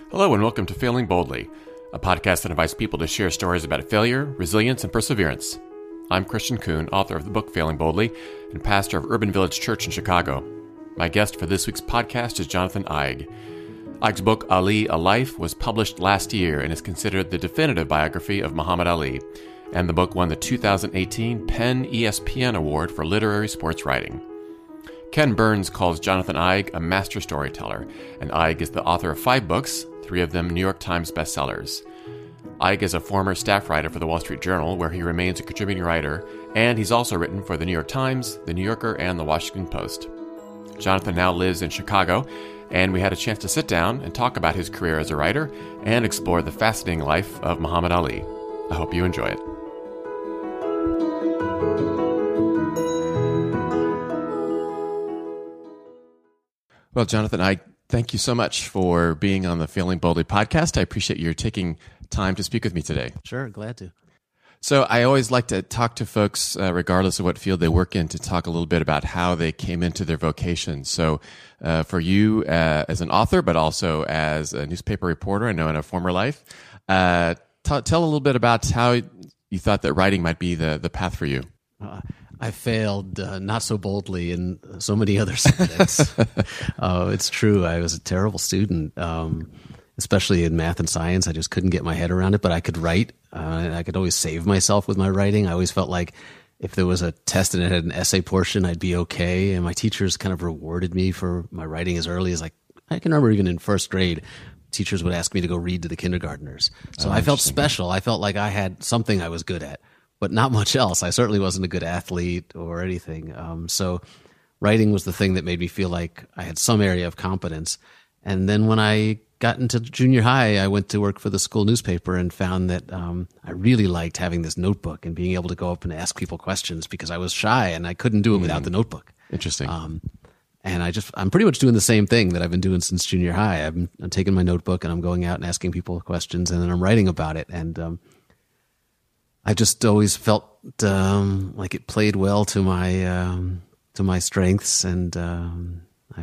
Hello and welcome to Failing Boldly, a podcast that invites people to share stories about failure, resilience, and perseverance. I'm Christian Kuhn, author of the book Failing Boldly and pastor of Urban Village Church in Chicago. My guest for this week's podcast is Jonathan Eig. Eig's book, Ali, A Life, was published last year and is considered the definitive biography of Muhammad Ali, and the book won the 2018 PEN ESPN Award for Literary Sports Writing. Ken Burns calls Jonathan Eig a master storyteller, and Eig is the author of 5 books, 3 of them New York Times bestsellers. Eig is a former staff writer for the Wall Street Journal, where he remains a contributing writer, and he's also written for the New York Times, the New Yorker, and the Washington Post. Jonathan now lives in Chicago, and we had a chance to sit down and talk about his career as a writer and explore the fascinating life of Muhammad Ali. I hope you enjoy it. Well, Jonathan, thank you so much for being on the Failing Boldly podcast. I appreciate your taking time to speak with me today. Sure, glad to. So I always like to talk to folks, regardless of what field they work in, to talk a little bit about how they came into their vocation. So for you as an author, but also as a newspaper reporter, I know in a former life, tell a little bit about how you thought that writing might be the path for you. I failed not so boldly in so many other subjects. It's true. I was a terrible student, especially in math and science. I just couldn't get my head around it, but I could write. And I could always save myself with my writing. I always felt like if there was a test and it had an essay portion, I'd be okay. And my teachers kind of rewarded me for my writing as early as I can remember. Even in first grade, teachers would ask me to go read to the kindergartners. So I felt special. I felt like I had something I was good at, but not much else. I certainly wasn't a good athlete or anything. So writing was the thing that made me feel like I had some area of competence. And then when I got into junior high, I went to work for the school newspaper and found that I really liked having this notebook and being able to go up and ask people questions because I was shy and I couldn't do it without the notebook. Interesting. And I'm pretty much doing the same thing that I've been doing since junior high. I'm taking my notebook and I'm going out and asking people questions and then I'm writing about it. And I just always felt like it played well to my strengths, and I've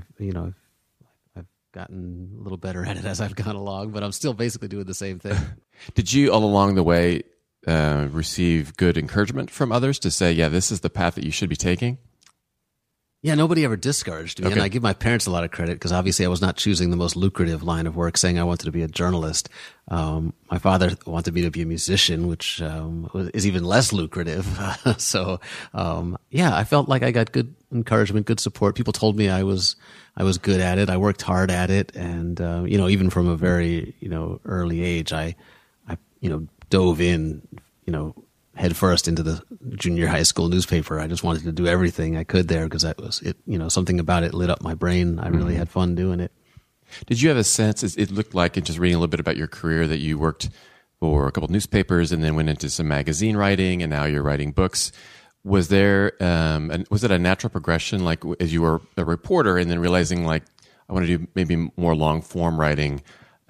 gotten a little better at it as I've gone along, but I'm still basically doing the same thing. Did you all along the way receive good encouragement from others to say, yeah, this is the path that you should be taking? Yeah, nobody ever discouraged me, Okay. and I give my parents a lot of credit because obviously I was not choosing the most lucrative line of work, saying I wanted to be a journalist. My father wanted me to be a musician, which is even less lucrative. So, I felt like I got good encouragement, good support. People told me I was good at it. I worked hard at it, and even from a very early age, I dove in, head first into the junior high school newspaper. I just wanted to do everything I could there because that was it. Something about it lit up my brain. I really had fun doing it. Did you have a sense, it looked like, in just reading a little bit about your career, that you worked for a couple of newspapers and then went into some magazine writing and now you're writing books. Was there, was it a natural progression, like as you were a reporter and then realizing like, I want to do maybe more long form writing?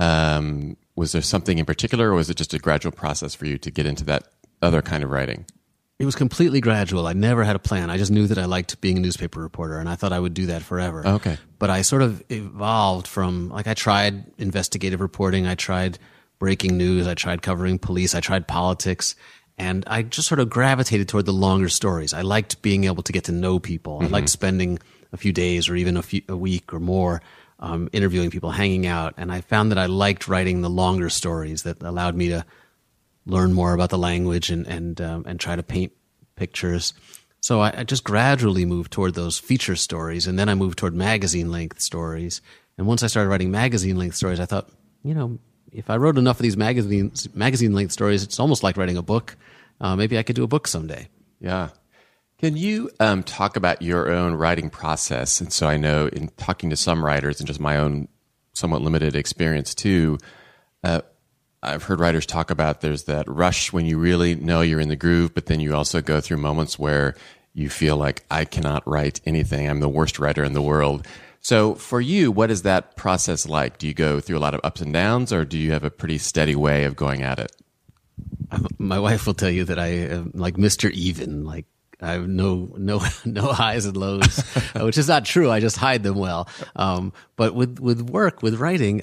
Was there something in particular, or was it just a gradual process for you to get into that other kind of writing? It was completely gradual. I never had a plan. I just knew that I liked being a newspaper reporter, and I thought I would do that forever. Okay. But I sort of evolved from, I tried investigative reporting, I tried breaking news, I tried covering police, I tried politics, and I just sort of gravitated toward the longer stories. I liked being able to get to know people. I liked spending a few days or even a week or more interviewing people, hanging out, and I found that I liked writing the longer stories that allowed me to learn more about the language and try to paint pictures. So I just gradually moved toward those feature stories, and then I moved toward magazine-length stories. And once I started writing magazine-length stories, I thought, if I wrote enough of these magazine-length stories, it's almost like writing a book. Maybe I could do a book someday. Yeah. Can you talk about your own writing process? And so I know in talking to some writers and just my own somewhat limited experience too, I've heard writers talk about there's that rush when you really know you're in the groove, but then you also go through moments where you feel like, I cannot write anything. I'm the worst writer in the world. So for you, what is that process like? Do you go through a lot of ups and downs, or do you have a pretty steady way of going at it? My wife will tell you that I am like Mr. Even. Like I have no highs and lows, which is not true. I just hide them well. But with work, with writing,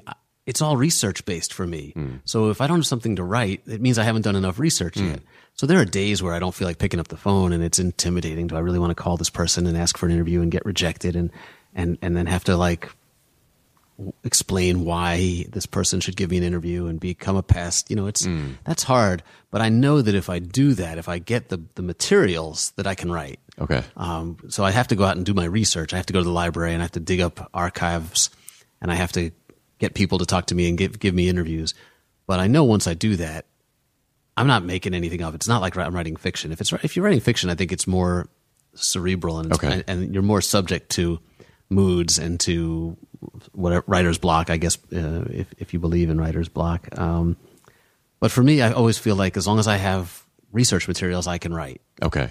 it's all research based for me. So if I don't have something to write, it means I haven't done enough research yet. So there are days where I don't feel like picking up the phone and it's intimidating. Do I really want to call this person and ask for an interview and get rejected and then have to like explain why this person should give me an interview and become a pest? You know, that's hard. But I know that if I do that, if I get the materials, that I can write. Okay. So I have to go out and do my research. I have to go to the library and I have to dig up archives and I have to get people to talk to me and give me interviews. But I know once I do that, I'm not making anything of it. It's not like I'm writing fiction. If you're writing fiction, I think it's more cerebral and you're more subject to moods and to whatever writer's block, I guess, if you believe in writer's block. But for me, I always feel like as long as I have research materials, I can write. Okay.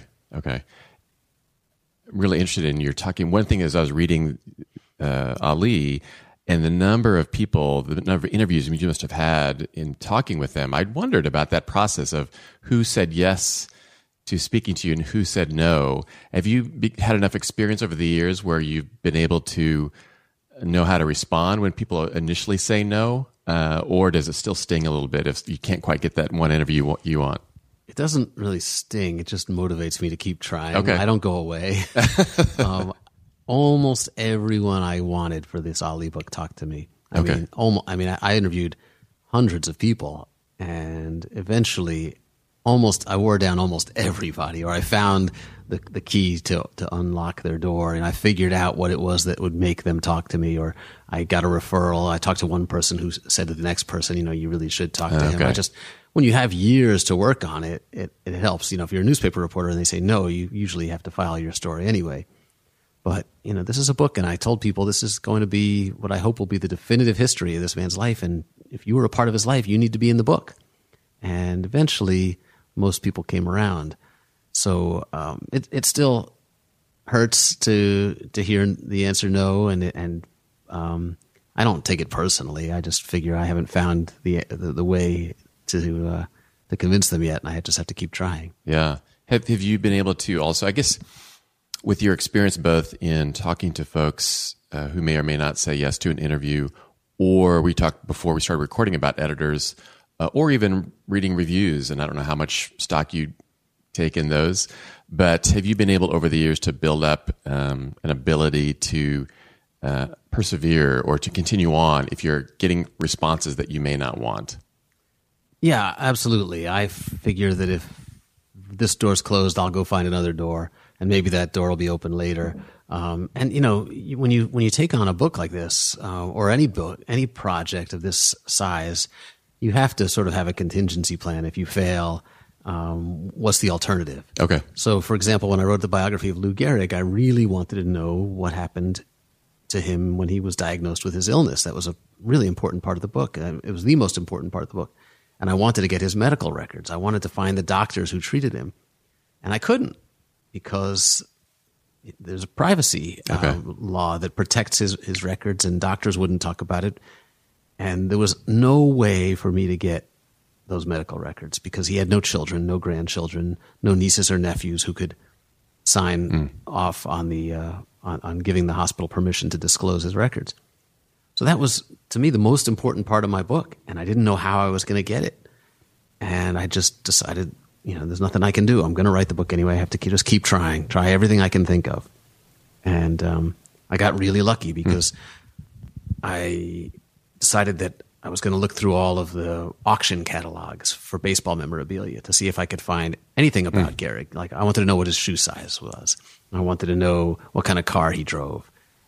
Really interested in your talking. One thing is I was reading Ali, and the number of interviews you must have had in talking with them, I'd wondered about that process of who said yes to speaking to you and who said no. Have you had enough experience over the years where you've been able to know how to respond when people initially say no? Or does it still sting a little bit if you can't quite get that one interview you want? It doesn't really sting. It just motivates me to keep trying. Okay. I don't go away. Almost everyone I wanted for this Ali book talked to me. I interviewed hundreds of people, and eventually I wore down almost everybody, or I found the key to unlock their door, and I figured out what it was that would make them talk to me, or I got a referral. I talked to one person who said to the next person, you really should talk to him. When you have years to work on it, it helps. If you're a newspaper reporter and they say no, you usually have to file your story anyway. But, this is a book, and I told people this is going to be what I hope will be the definitive history of this man's life, and if you were a part of his life, you need to be in the book. And eventually, most people came around. So it still hurts to hear the answer no, and I don't take it personally. I just figure I haven't found the way to convince them yet, and I just have to keep trying. Yeah. Have you been able to also, I guess, with your experience both in talking to folks who may or may not say yes to an interview, or we talked before we started recording about editors, or even reading reviews, and I don't know how much stock you take in those, but have you been able over the years to build up an ability to persevere or to continue on if you're getting responses that you may not want? Yeah, absolutely. I figure that if this door's closed, I'll go find another door, and maybe that door will be open later. And when you take on a book like this, or any book, any project of this size, you have to sort of have a contingency plan. If you fail, what's the alternative? Okay. So, for example, when I wrote the biography of Lou Gehrig, I really wanted to know what happened to him when he was diagnosed with his illness. That was a really important part of the book. It was the most important part of the book. And I wanted to get his medical records. I wanted to find the doctors who treated him. And I couldn't, because there's a privacy law that protects his records, and doctors wouldn't talk about it. And there was no way for me to get those medical records because he had no children, no grandchildren, no nieces or nephews who could sign off on on giving the hospital permission to disclose his records. So that was, to me, the most important part of my book, and I didn't know how I was going to get it. And I just decided, there's nothing I can do. I'm going to write the book anyway. I have to just keep trying, try everything I can think of. And I got really lucky because I decided that I was going to look through all of the auction catalogs for baseball memorabilia to see if I could find anything about Gehrig. Like, I wanted to know what his shoe size was. I wanted to know what kind of car he drove.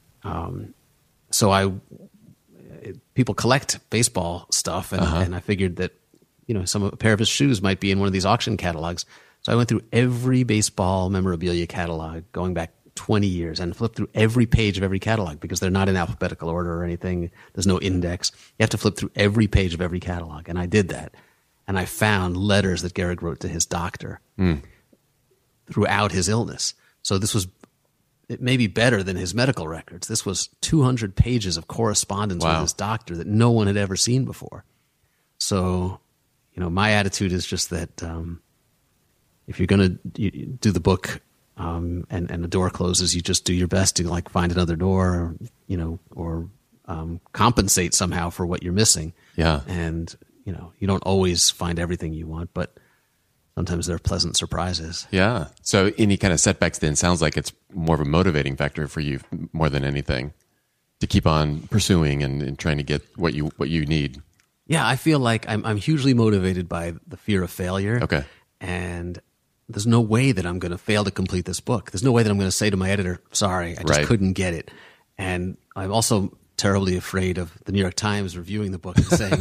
People collect baseball stuff, and I figured that a pair of his shoes might be in one of these auction catalogs. So I went through every baseball memorabilia catalog going back 20 years and flipped through every page of every catalog because they're not in alphabetical order or anything. There's no index. You have to flip through every page of every catalog, and I did that. And I found letters that Gehrig wrote to his doctor throughout his illness. So it may be better than his medical records. This was 200 pages of correspondence with his doctor that no one had ever seen before. So, my attitude is just that if you're going to do the book and the door closes, you just do your best to find another door, or compensate somehow for what you're missing. Yeah. And, you don't always find everything you want, but sometimes they're pleasant surprises. Yeah. So any kind of setbacks then sounds like it's more of a motivating factor for you more than anything to keep on pursuing and trying to get what you need. Yeah, I feel like I'm hugely motivated by the fear of failure. Okay. And there's no way that I'm going to fail to complete this book. There's no way that I'm going to say to my editor, sorry, I just couldn't get it. And I'm also terribly afraid of the New York Times reviewing the book and saying,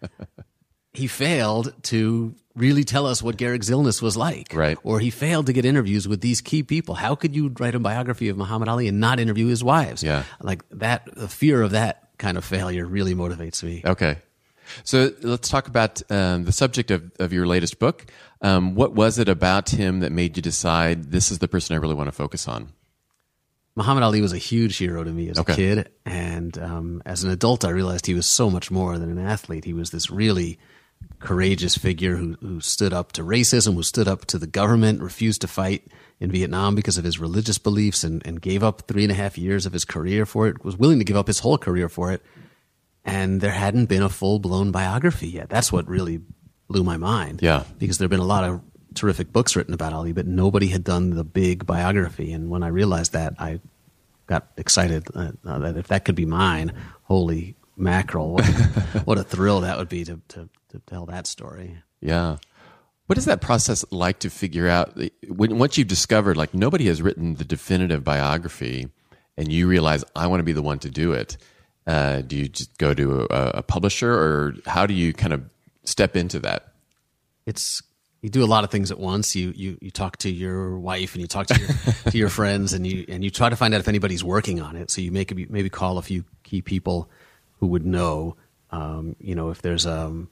he failed to really tell us what Garrick's illness was like. Right. Or he failed to get interviews with these key people. How could you write a biography of Muhammad Ali and not interview his wives? Yeah. Like that, the fear of that kind of failure really motivates me. Okay. So let's talk about the subject of your latest book. What was it about him that made you decide this is the person I really want to focus on? Muhammad Ali was a huge hero to me as a kid. And as an adult, I realized he was so much more than an athlete. He was this really courageous figure who stood up to racism, who stood up to the government, refused to fight in Vietnam because of his religious beliefs, and gave up 3.5 years of his career for it, was willing to give up his whole career for it. And there hadn't been a full-blown biography yet. That's what really blew my mind. Yeah. Because there have been a lot of terrific books written about Ali, but nobody had done the big biography. And when I realized that, I got excited that if that could be mine, holy mackerel, what a thrill that would be to tell that story. Yeah. What is that process like to figure out, once you've discovered, like, nobody has written the definitive biography, and you realize, I want to be the one to do it, do you just go to a publisher, or how do you kind of step into that? You do a lot of things at once. You talk to your wife, and you talk to your friends, and you try to find out if anybody's working on it. So you maybe call a few key people who would know. If there's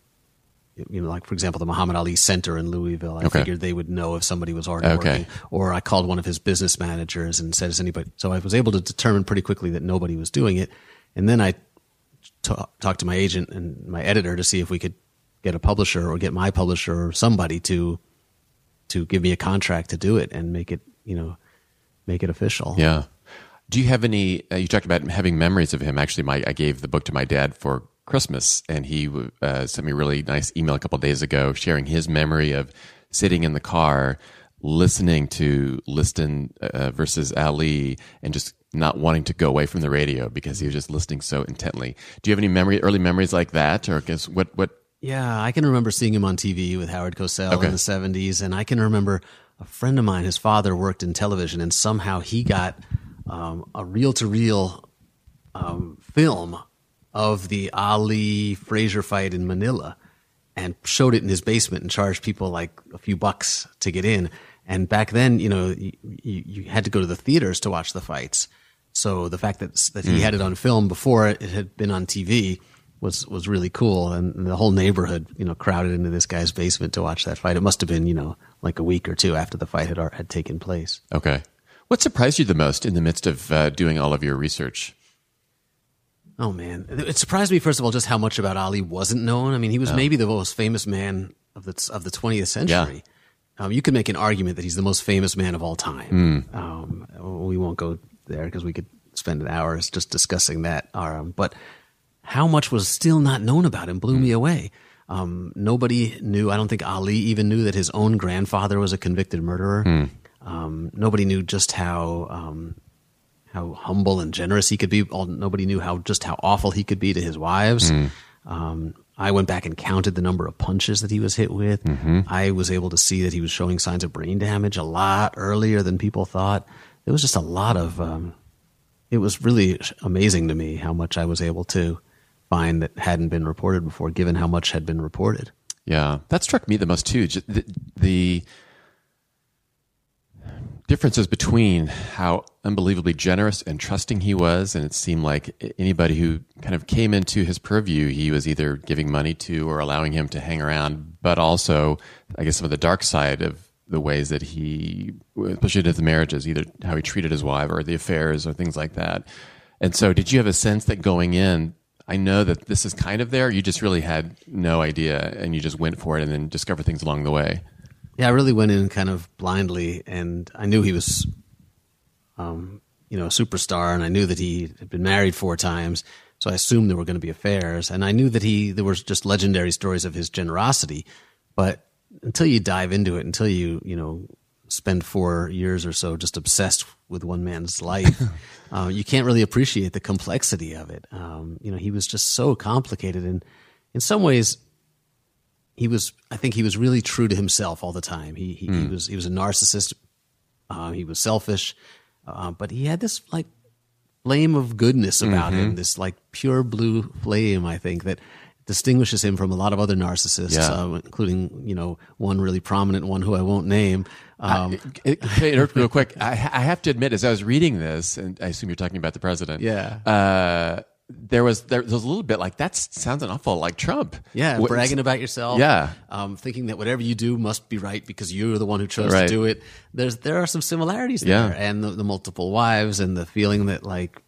like, for example, the Muhammad Ali Center in Louisville. I figured they would know if somebody was already working. Or I called one of his business managers and said, "Is anybody?" So I was able to determine pretty quickly that nobody was doing it. And then I talked to my agent and my editor to see if we could get a publisher or get my publisher or somebody to give me a contract to do it and make it official. Yeah. Do you have any, you talked about having memories of him. Actually, I gave the book to my dad for Christmas, and he sent me a really nice email a couple of days ago sharing his memory of sitting in the car listening to Liston versus Ali and just not wanting to go away from the radio because he was just listening so intently. Do you have any early memories like that? Or I guess what? Yeah, I can remember seeing him on TV with Howard Cosell in the 70s, and I can remember a friend of mine, his father worked in television, and somehow he got a reel-to-reel film of the Ali-Frazier fight in Manila and showed it in his basement and charged people like a few bucks to get in. And back then, you had to go to the theaters to watch the fights. So the fact that he had it on film before it had been on TV was really cool. And the whole neighborhood, crowded into this guy's basement to watch that fight. It must have been, like a week or two after the fight had taken place. Okay. What surprised you the most in the midst of doing all of your research? Oh, man. It surprised me, first of all, just how much about Ali wasn't known. I mean, he was maybe the most famous man of the 20th century. Yeah. You could make an argument that he's the most famous man of all time. We won't go there because we could spend hours just discussing that. But how much was still not known about him blew me away. Nobody knew. I don't think Ali even knew that his own grandfather was a convicted murderer. Nobody knew just how humble and generous he could be. Nobody knew how awful he could be to his wives. I went back and counted the number of punches that he was hit with. I was able to see that he was showing signs of brain damage a lot earlier than people thought. There was just a lot of it was really amazing to me how much I was able to find that hadn't been reported before, given how much had been reported. Yeah, that struck me the most too. The differences between how unbelievably generous and trusting he was, and it seemed like anybody who kind of came into his purview, he was either giving money to or allowing him to hang around, but also, I guess, some of the dark side of the ways that he, especially to the marriages, either how he treated his wife or the affairs or things like that. And so did you have a sense that going in, I know that this is kind of there, you just really had no idea and you just went for it and then discovered things along the way? Yeah, I really went in kind of blindly, and I knew he was, a superstar, and I knew that he had been married 4 times, So I assumed there were going to be affairs, and I knew that there was just legendary stories of his generosity. But until you dive into it, until you spend 4 years or so just obsessed with one man's life, you can't really appreciate the complexity of it. He was just so complicated, and in some ways, I think he was really true to himself all the time. He was a narcissist. He was selfish, but he had this like flame of goodness about him, this like pure blue flame, I think, that distinguishes him from a lot of other narcissists, including, one really prominent one who I won't name. Real quick, I have to admit, as I was reading this, and I assume you're talking about the president. Yeah. There was a little bit like, that sounds an awful like Trump. Yeah, bragging about yourself. Yeah. Thinking that whatever you do must be right because you're the one who chose to do it. There are some similarities there. And the multiple wives and the feeling that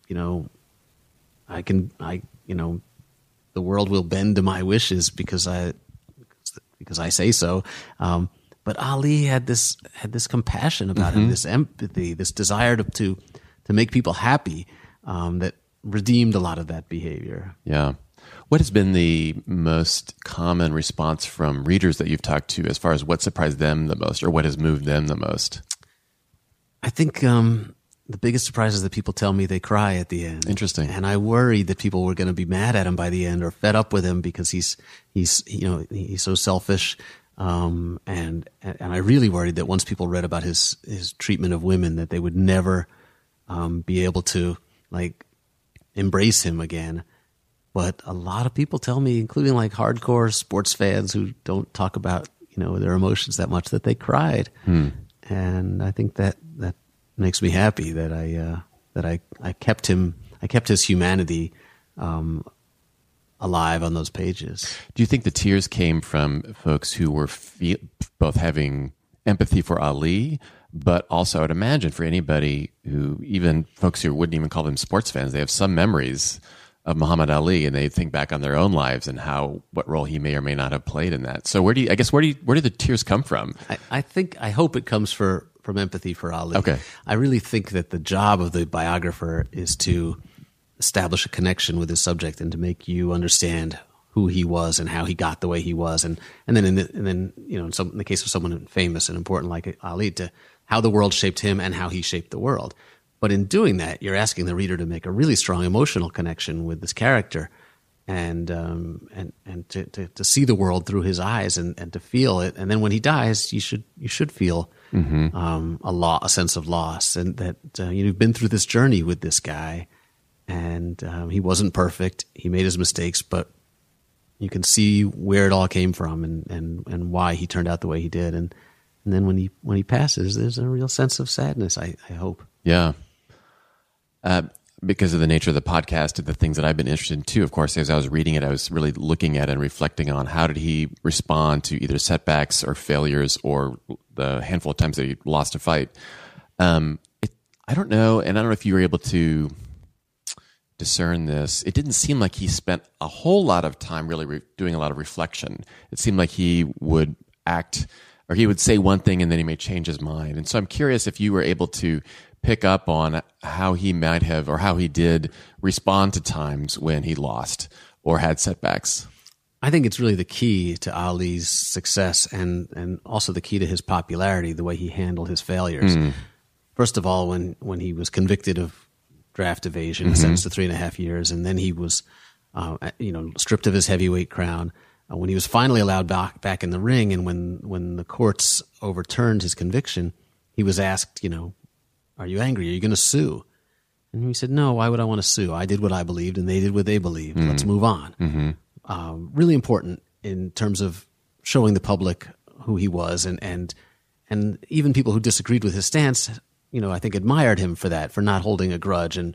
the world will bend to my wishes because I say so. But Ali had this compassion about him, this empathy, this desire to make people happy, that redeemed a lot of that behavior. Yeah. What has been the most common response from readers that you've talked to as far as what surprised them the most or what has moved them the most? I think the biggest surprise is that people tell me they cry at the end. Interesting. And I worried that people were going to be mad at him by the end or fed up with him because he's so selfish. And I really worried that once people read about his treatment of women, that they would never be able to embrace him again. But a lot of people tell me, including hardcore sports fans who don't talk about their emotions that much, that they cried. And I think that makes me happy that I kept his humanity alive on those pages. Do you think the tears came from folks who were both having empathy for Ali, but also, I would imagine, for anybody who, even folks who wouldn't even call them sports fans, they have some memories of Muhammad Ali, and they think back on their own lives and what role he may or may not have played in that. So where do the tears come from? I hope it comes from empathy for Ali. Okay. I really think that the job of the biographer is to establish a connection with his subject and to make you understand who he was and how he got the way he was, and then in the case of someone famous and important like Ali, to how the world shaped him and how he shaped the world. But in doing that, you're asking the reader to make a really strong emotional connection with this character, and to see the world through his eyes and to feel it. And then when he dies, you should feel a sense of loss, and that you've been through this journey with this guy, and he wasn't perfect. He made his mistakes, but you can see where it all came from and why he turned out the way he did. And then when he passes, there's a real sense of sadness, I hope. Yeah. Because of the nature of the podcast and the things that I've been interested in too, of course, as I was reading it, I was really looking at and reflecting on how did he respond to either setbacks or failures or the handful of times that he lost a fight. I don't know, and I don't know if you were able to discern this. It didn't seem like he spent a whole lot of time really doing a lot of reflection. It seemed like he would act, or he would say one thing and then he may change his mind. And so I'm curious if you were able to pick up on how he might have, or how he did respond to times when he lost or had setbacks. I think it's really the key to Ali's success and also the key to his popularity, the way he handled his failures. First of all, when he was convicted of draft evasion, sentenced to 3.5 years, and then he was stripped of his heavyweight crown. When he was finally allowed back in the ring, and when the courts overturned his conviction, he was asked, are you angry? Are you going to sue? And he said, no, why would I want to sue? I did what I believed and they did what they believed. Let's move on. Really important in terms of showing the public who he was, and even people who disagreed with his stance, I think admired him for that, for not holding a grudge. And,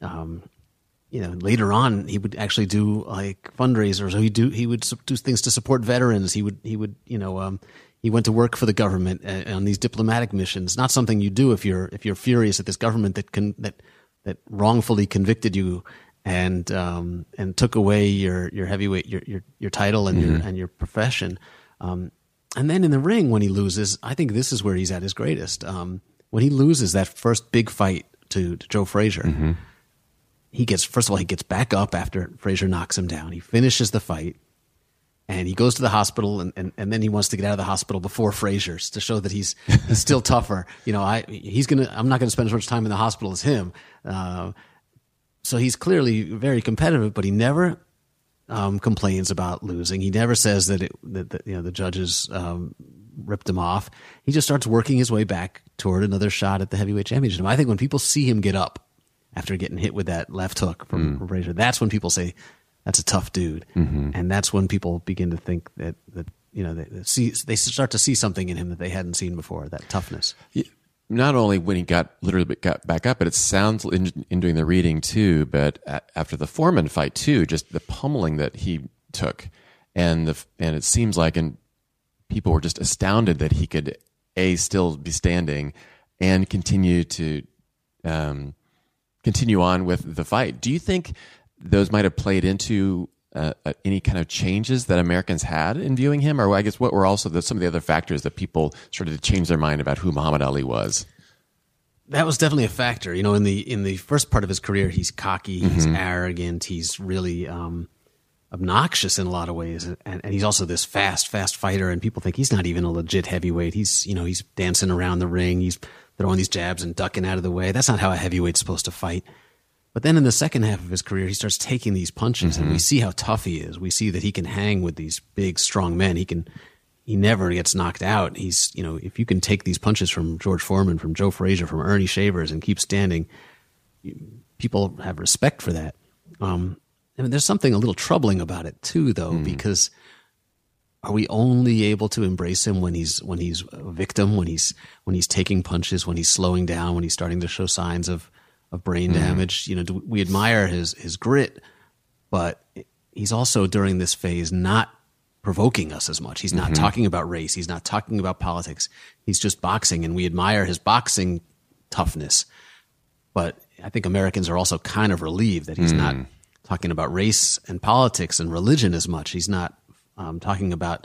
later on he would actually do fundraisers. He would do things to support veterans. He went to work for the government on these diplomatic missions. Not something you do if you're furious at this government that wrongfully convicted you and took away your heavyweight your title and your profession. And then in the ring, when he loses, I think this is where he's at his greatest. When he loses that first big fight to Joe Frazier, he gets back up after Frazier knocks him down. He finishes the fight, and he goes to the hospital, and then he wants to get out of the hospital before Frazier's to show that he's still tougher. I'm not going to spend as much time in the hospital as him. So he's clearly very competitive, but he never complains about losing. He never says that the judges ripped him off. He just starts working his way back toward another shot at the heavyweight championship. I think when people see him get up after getting hit with that left hook from Frazier, that's when people say that's a tough dude, and that's when people begin to think that they start to see something in him that they hadn't seen before. That toughness. Not only when he literally got back up, but it sounds in doing the reading too. But after the Foreman fight too, just the pummeling that he took, and it seems like, and people were just astounded that he could still be standing and continue on with the fight. Do you think those might have played into any kind of changes that Americans had in viewing him? Or I guess what were also some of the other factors that people started to change their mind about who Muhammad Ali was? That was definitely a factor. In the first part of his career, he's cocky, he's arrogant, he's really obnoxious in a lot of ways. And he's also this fast fighter, and people think he's not even a legit heavyweight. He's dancing around the ring, he's throwing these jabs and ducking out of the way. That's not how a heavyweight's supposed to fight. But then in the second half of his career, he starts taking these punches, and we see how tough he is. We see that he can hang with these big, strong men. He never gets knocked out. If you can take these punches from George Foreman, from Joe Frazier, from Ernie Shavers, and keep standing, people have respect for that. There's something a little troubling about it too, though, because are we only able to embrace him when he's a victim, when he's taking punches, when he's slowing down, when he's starting to show signs of brain damage? We admire his grit, but he's also during this phase not provoking us as much. He's not talking about race. He's not talking about politics. He's just boxing, and we admire his boxing toughness. But I think Americans are also kind of relieved that he's not talking about race and politics and religion as much. He's not talking about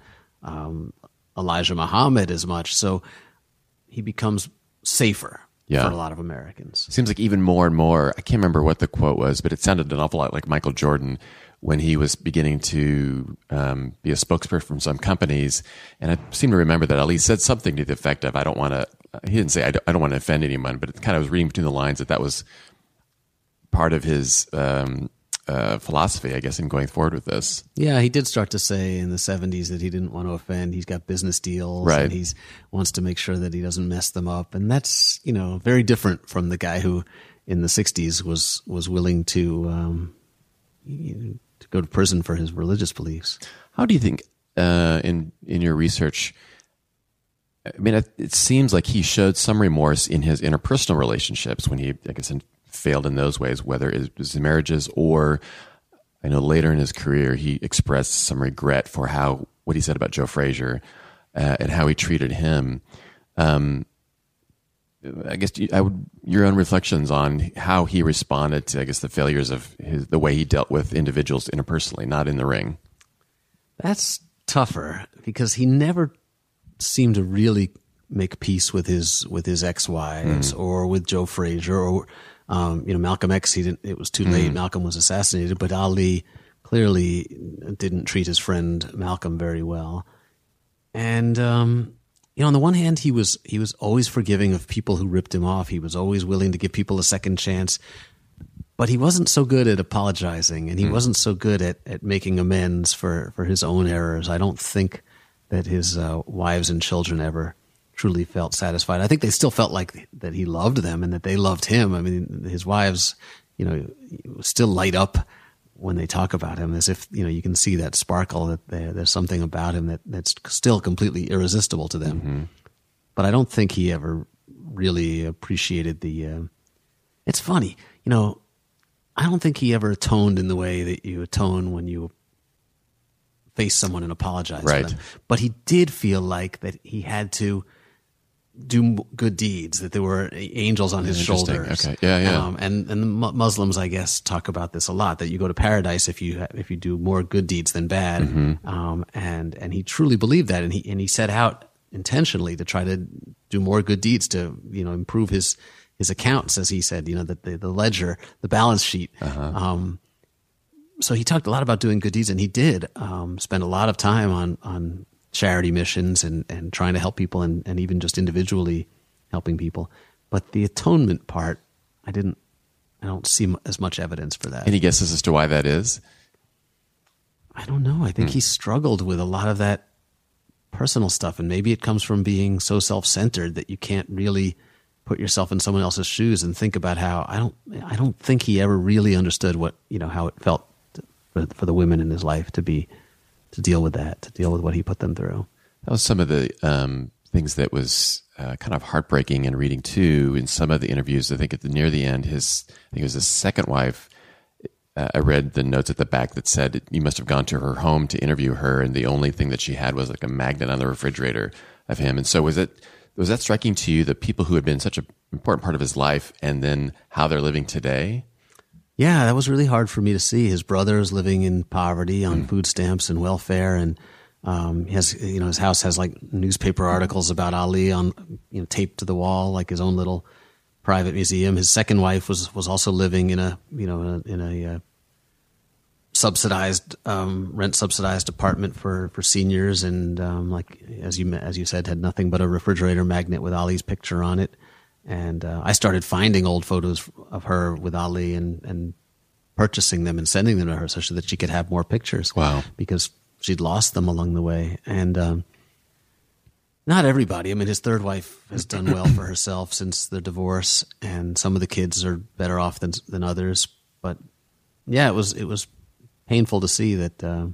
Elijah Muhammad as much. So he becomes safer. For a lot of Americans. Seems like even more and more, I can't remember what the quote was, but it sounded an awful lot like Michael Jordan when he was beginning to be a spokesperson for some companies. And I seem to remember that Ali said something to the effect of, he didn't say, I don't want to offend anyone, but it kind of was reading between the lines that was part of his philosophy, I guess, in going forward with this. Yeah, he did start to say in the 70s that he didn't want to offend. He's got business deals, right, and he wants to make sure that he doesn't mess them up. And that's, very different from the guy who in the 60s was willing to go to prison for his religious beliefs. How do you think, in your research, it seems like he showed some remorse in his interpersonal relationships when he, I guess, failed in those ways, whether it was marriages or, I know later in his career he expressed some regret for what he said about Joe Frazier and how he treated him. I guess your own reflections on how he responded to, I guess, the failures of the way he dealt with individuals interpersonally, not in the ring. That's tougher because he never seemed to really make peace with his ex-wives or with Joe Frazier or Malcolm X. It was too late. Malcolm was assassinated, but Ali clearly didn't treat his friend Malcolm very well. And on the one hand, he was always forgiving of people who ripped him off. He was always willing to give people a second chance. But he wasn't so good at apologizing, and he wasn't so good at making amends for his own errors. I don't think that his wives and children ever truly felt satisfied. I think they still felt like that he loved them and that they loved him. I mean, his wives, still light up when they talk about him, as if, you can see that sparkle, that there's something about him that's still completely irresistible to them. But I don't think he ever really appreciated it's funny, I don't think he ever atoned in the way that you atone when you face someone and apologize for them. But he did feel like that he had to do good deeds, that there were angels on his shoulders. Okay. Yeah. And the Muslims, I guess, talk about this a lot, that you go to paradise if you do more good deeds than bad. And he truly believed that, and he set out intentionally to try to do more good deeds to improve his his accounts, as he said, that the ledger, the balance sheet. So he talked a lot about doing good deeds, and he did spend a lot of time on charity missions and trying to help people, and even just individually helping people. But the atonement part, I don't see as much evidence for that. Any guesses as to why that is? I don't know. I think he struggled with a lot of that personal stuff, and maybe it comes from being so self-centered that you can't really put yourself in someone else's shoes and think about how I don't think he ever really understood what how it felt for the women in his life to deal with that, to deal with what he put them through. That was some of the things that was kind of heartbreaking in reading too. In some of the interviews, I think near the end, I think it was his second wife. I read the notes at the back that said he must have gone to her home to interview her, and the only thing that she had was like a magnet on the refrigerator of him. And so was that striking to you, the people who had been such an important part of his life, and then how they're living today? Yeah, that was really hard for me to see. His brother is living in poverty on food stamps and welfare, and he has, his house has like newspaper articles about Ali on, taped to the wall, like his own little private museum. His second wife was also living in a subsidized rent subsidized apartment for seniors, and like as you said, had nothing but a refrigerator magnet with Ali's picture on it. And I started finding old photos of her with Ali and purchasing them and sending them to her so that she could have more pictures. Wow. Because she'd lost them along the way. And not everybody. I mean, his third wife has done well for herself since the divorce, and some of the kids are better off than others. But yeah, it was painful to see that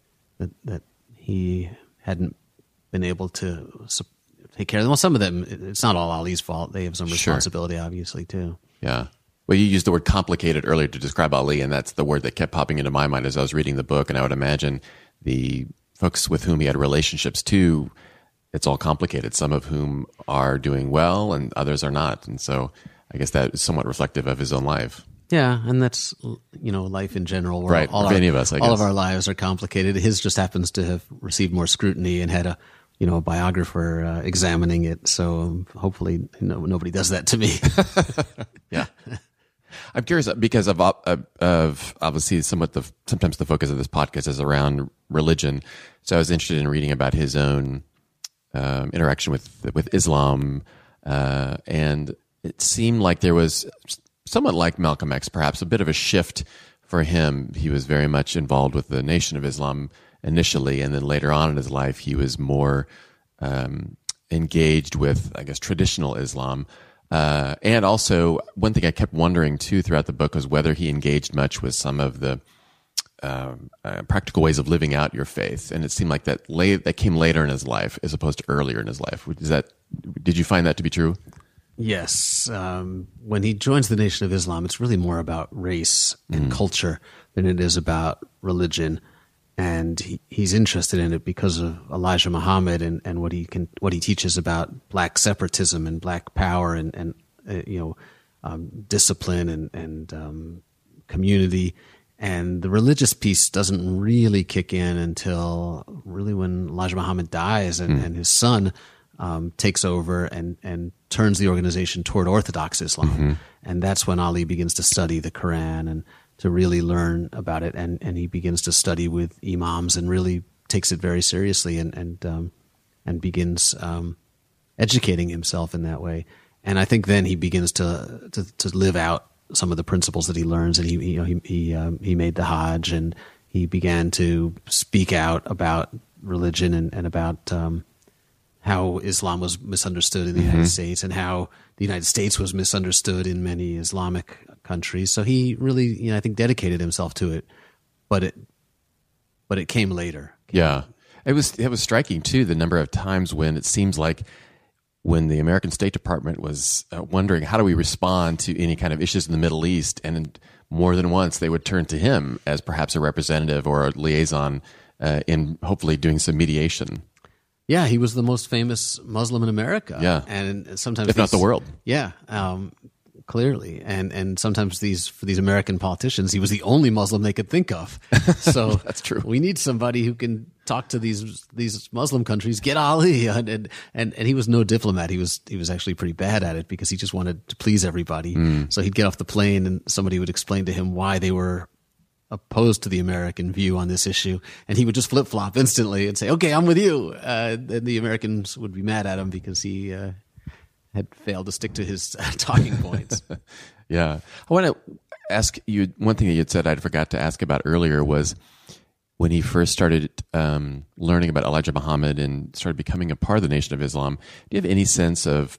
he hadn't been able to take care of them. Well, some of them, it's not all Ali's fault. They have some responsibility, obviously, too. Yeah. Well, you used the word complicated earlier to describe Ali, and that's the word that kept popping into my mind as I was reading the book. And I would imagine the folks with whom he had relationships, too, it's all complicated, some of whom are doing well and others are not. And so I guess that is somewhat reflective of his own life. Yeah, and that's, life in general. Right, for any of us, I guess. All of our lives are complicated. His just happens to have received more scrutiny and had a biographer examining it. So hopefully nobody does that to me. Yeah. I'm curious because of obviously sometimes the focus of this podcast is around religion. So I was interested in reading about his own interaction with Islam, and it seemed like there was, somewhat like Malcolm X, perhaps a bit of a shift for him. He was very much involved with the Nation of Islam initially, and then later on in his life, he was more engaged with, I guess, traditional Islam. And also, one thing I kept wondering too throughout the book was whether he engaged much with some of the practical ways of living out your faith. And it seemed like that came later in his life as opposed to earlier in his life. Did you find that to be true? Yes. When he joins the Nation of Islam, it's really more about race and culture than it is about religion. And he's interested in it because of Elijah Muhammad and what he teaches about black separatism and black power and discipline and community. And the religious piece doesn't really kick in until really when Elijah Muhammad dies and his son takes over and turns the organization toward Orthodox Islam. Mm-hmm. And that's when Ali begins to study the Quran and to really learn about it, and he begins to study with imams and really takes it very seriously and begins educating himself in that way. And I think then he begins to live out some of the principles that he learns. And he made the Hajj, and he began to speak out about religion and about how Islam was misunderstood in the United States and how the United States was misunderstood in many Islamic countries. So he really, I think, dedicated himself to it, but it came later. Yeah. It was striking too, the number of times when it seems like when the American State Department was wondering how do we respond to any kind of issues in the Middle East, and more than once they would turn to him as perhaps a representative or a liaison in hopefully doing some mediation. Yeah, he was the most famous Muslim in America. Yeah, and sometimes if not the world. Yeah, clearly, and sometimes for these American politicians, he was the only Muslim they could think of. So that's true. We need somebody who can talk to these Muslim countries, get Ali. And he was no diplomat. He was actually pretty bad at it because he just wanted to please everybody. So he'd get off the plane and somebody would explain to him why they were opposed to the American view on this issue, and he would just flip-flop instantly and say, okay, I'm with you. And the Americans would be mad at him because he had failed to stick to his talking points. Yeah. I want to ask you, one thing that you had said I forgot to ask about earlier was when he first started learning about Elijah Muhammad and started becoming a part of the Nation of Islam. Do you have any sense of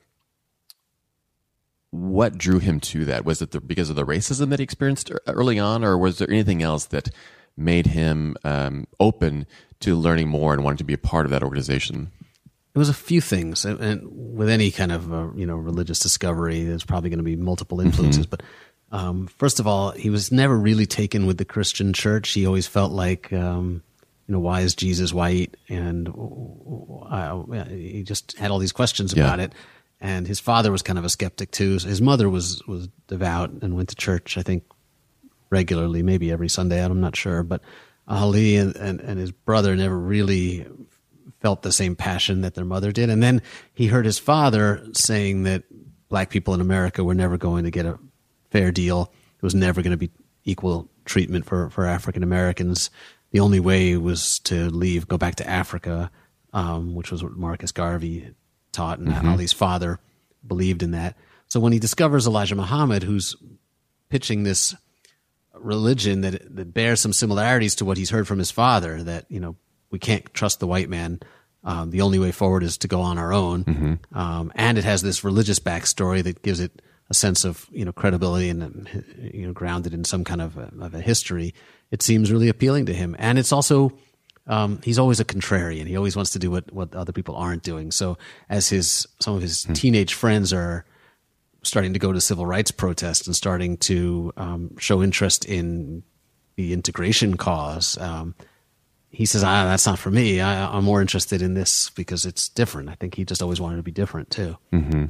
what drew him to that? Was it because of the racism that he experienced early on, or was there anything else that made him open to learning more and wanting to be a part of that organization? It was a few things, and with any kind of religious discovery, there's probably going to be multiple influences. But first of all, he was never really taken with the Christian church. He always felt like, why is Jesus white? And he just had all these questions about it. And his father was kind of a skeptic too. His mother was devout and went to church, I think, regularly, maybe every Sunday. I'm not sure. But Ali and his brother never really felt the same passion that their mother did. And then he heard his father saying that black people in America were never going to get a fair deal. It was never going to be equal treatment for African Americans. The only way was to leave, go back to Africa, which was what Marcus Garvey taught, and Ali's father believed in that. So when he discovers Elijah Muhammad, who's pitching this religion that bears some similarities to what he's heard from his father, that we can't trust the white man, the only way forward is to go on our own, and it has this religious backstory that gives it a sense of credibility and grounded in some kind of a history. It seems really appealing to him, and it's also. He's always a contrarian. He always wants to do what other people aren't doing. So as some of his teenage friends are starting to go to civil rights protests and starting to show interest in the integration cause, he says, that's not for me. I'm more interested in this because it's different. I think he just always wanted to be different too. Mm-hmm.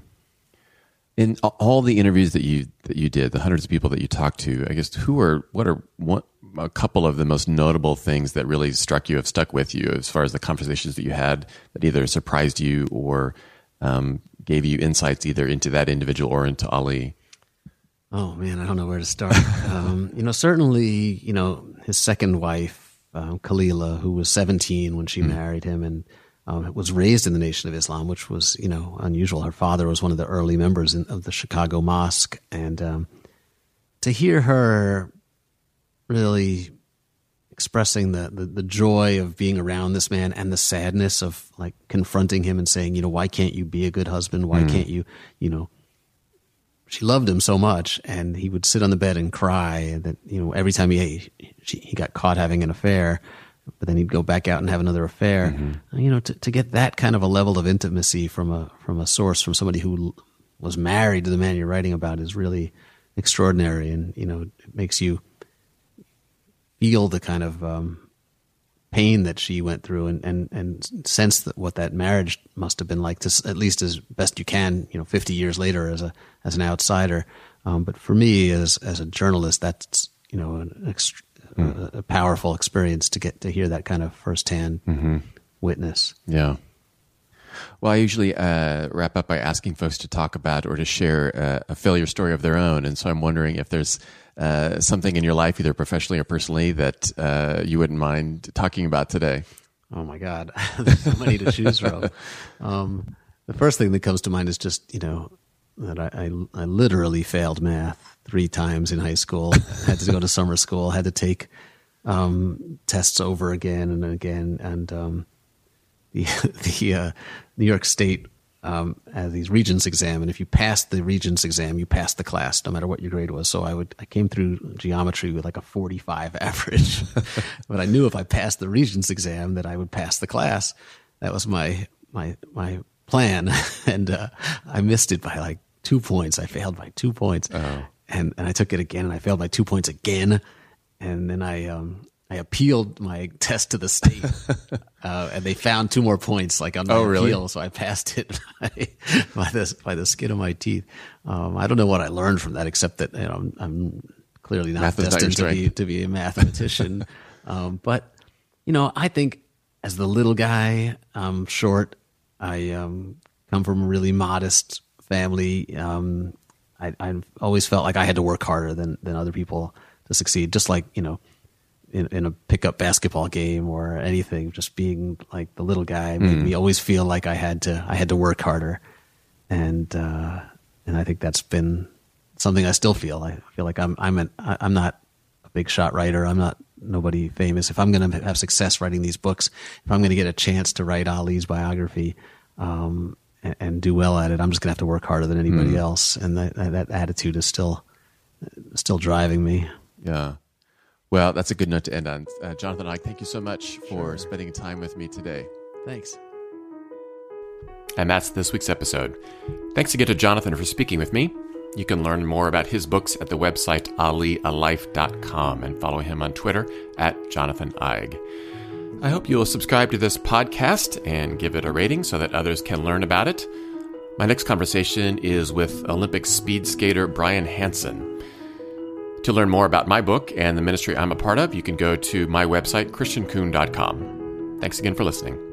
In all the interviews that you did, the hundreds of people that you talked to, I guess what are a couple of the most notable things that really struck you, have stuck with you as far as the conversations that you had that either surprised you or gave you insights either into that individual or into Ali? Oh man, I don't know where to start. Certainly, his second wife, Khalila, who was 17 when she married him and was raised in the Nation of Islam, which was, unusual. Her father was one of the early members of the Chicago Mosque. And to hear her really expressing the joy of being around this man and the sadness of like confronting him and saying, why can't you be a good husband? Why can't you, she loved him so much, and he would sit on the bed and cry that, every time he got caught having an affair, but then he'd go back out and have another affair. To get that kind of a level of intimacy from a source, from somebody who was married to the man you're writing about, is really extraordinary. And, it makes you feel the kind of pain that she went through and sense that what that marriage must have been like, to at least as best you can, 50 years later as an outsider. But for me as a journalist, that's, a powerful experience to get to hear that kind of firsthand witness. Yeah. Well, I usually wrap up by asking folks to talk about or to share a failure story of their own. And so I'm wondering if there's something in your life, either professionally or personally, that you wouldn't mind talking about today. Oh my God. There's so many to choose from. The first thing that comes to mind is just, that I literally failed math 3 times in high school. Had to go to summer school, had to take tests over again and again. And the New York State has these Regents exam, and if you passed the Regents exam, you passed the class, no matter what your grade was. So I came through geometry with like a 45 average, but I knew if I passed the Regents exam that I would pass the class. That was my plan, and I missed it by like 2 points. I failed by 2 points, and I took it again, and I failed by 2 points again, and then I appealed my test to the state, and they found 2 more points, like on my appeal. So I passed it by the skin of my teeth. I don't know what I learned from that, except that I'm clearly not destined to be a mathematician. But I think as the little guy, I'm short. I come from a really modest family. I've always felt like I had to work harder than other people to succeed. Just like, in a pickup basketball game or anything, just being like the little guy made me always feel like I had to work harder. And I think that's been something I still feel. I feel like I'm not a big shot writer. I'm not nobody famous. If I'm going to have success writing these books, if I'm going to get a chance to write Ali's biography, and do well at it, I'm just going to have to work harder than anybody else. And that attitude is still driving me. Yeah. Well, that's a good note to end on. Jonathan Eig, thank you so much for spending time with me today. Thanks. And that's this week's episode. Thanks again to Jonathan for speaking with me. You can learn more about his books at the website alialife.com and follow him on Twitter @Jonathan Eig. I hope you'll subscribe to this podcast and give it a rating so that others can learn about it. My next conversation is with Olympic speed skater Brian Hansen. To learn more about my book and the ministry I'm a part of, you can go to my website, christiankuhn.com. Thanks again for listening.